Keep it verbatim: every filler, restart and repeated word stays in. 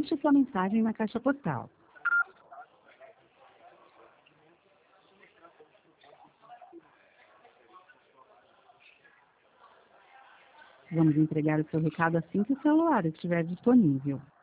Deixe sua mensagem na caixa postal. Vamos entregar o seu recado assim que o celular estiver disponível.